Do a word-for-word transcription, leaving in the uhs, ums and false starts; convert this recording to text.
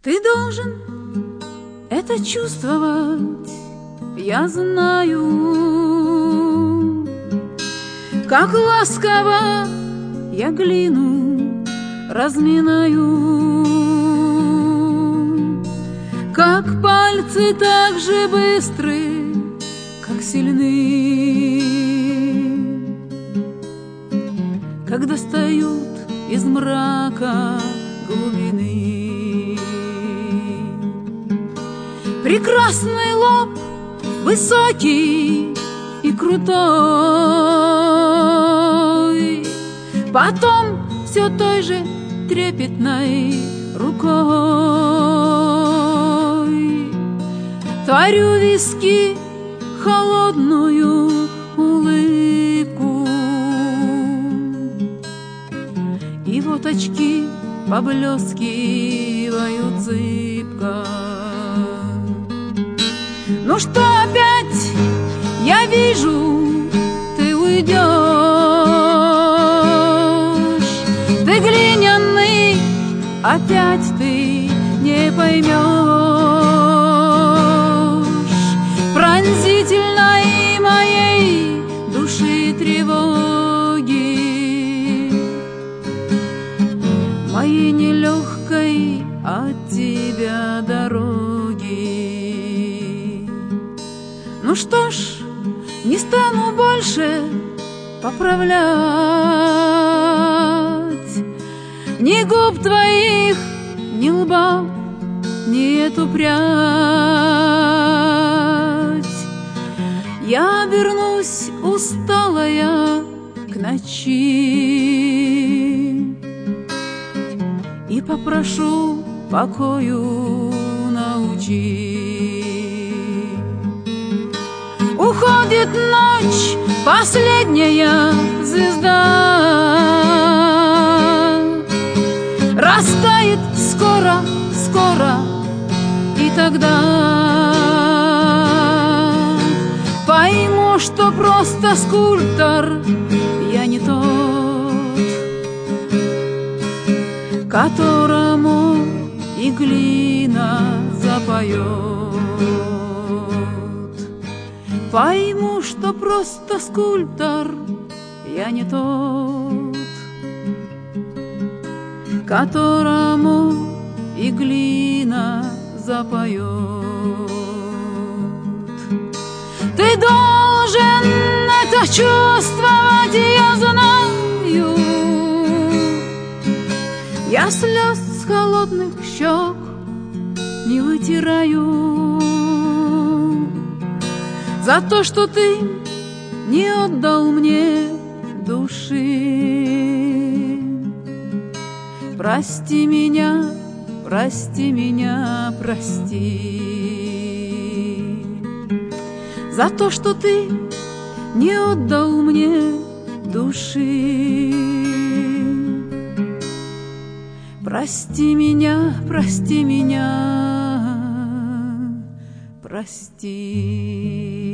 Ты должен это чувствовать, я знаю, как ласково я глину разминаю, как пальцы так же быстры, как сильны, как достают из мрака глубины. Прекрасный лоб, высокий и крутой, потом все той же трепетной рукой творю виски холодную улыбку, и вот очки поблескивают зыбко. Ну что опять я вижу, ты уйдешь, ты глиняный, опять ты не поймешь пронзительной моей души тревоги, моей нелегкой от тебя дороги. Ну что ж, не стану больше поправлять ни губ твоих, ни лба, ни эту прядь. Я вернусь усталая к ночи и попрошу покою научи. Уходит ночь, последняя звезда, растает скоро, скоро, и тогда пойму, что просто скульптор я не тот, которому и глина запоет. Пойму, что просто скульптор я не тот, которому и глина запоет. Ты должен это чувствовать, я знаю. Я слез с холодных щек не вытираю за то, что ты не отдал мне души. Прости меня, прости меня, прости за то, что ты не отдал мне души. Прости меня, прости меня, прости.